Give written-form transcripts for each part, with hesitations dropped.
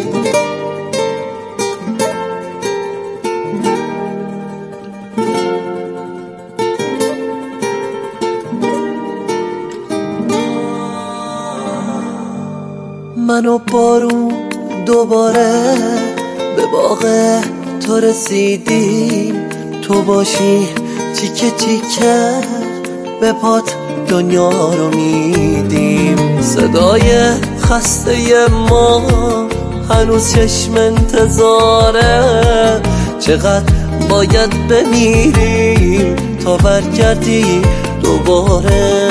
من و بارون دوباره به باغ تو رسیدیم، تو باشی تیکه تیکه به پات دنیا رو میدیم. صدای خسته ما هنوز چشم انتظاره، چقدر باید بمیریم تا برگردی دوباره.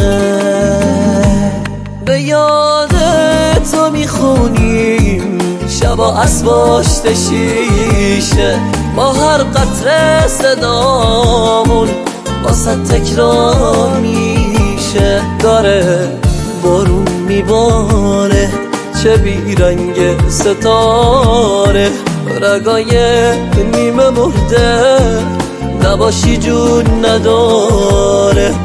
به یاد تو میخونیم شبا از پشت شیشه، با هر قطره صدامون واسه تکرار میشه. داره بارون میباره چه بیرنگ ستاره، رگای نیمه مرده نباشی جون نداره.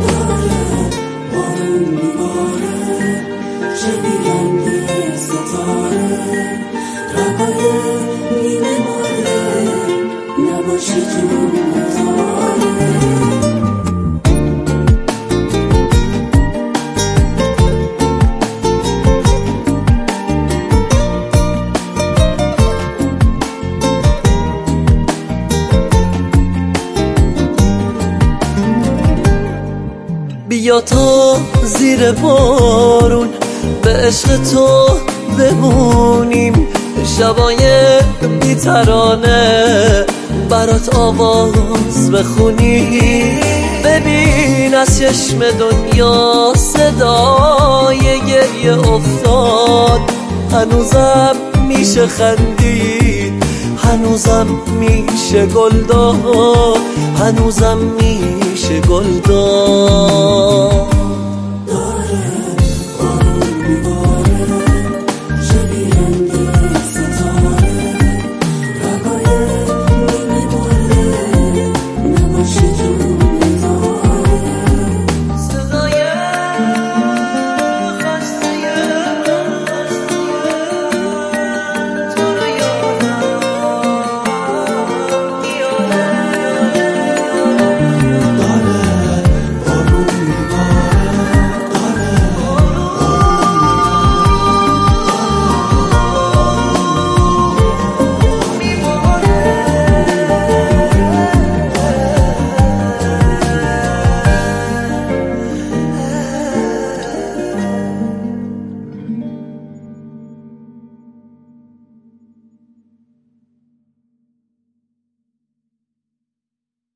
بیا تا زیر بارون به عشق تو بمونیم، شبای بی ترانه برات آواز بخونیم. ببین از چشم دنیا صدای گریه افتاد، هنوزم میشه خندید، هنوزم میشه گل داد، هنوزم میشه گل داد.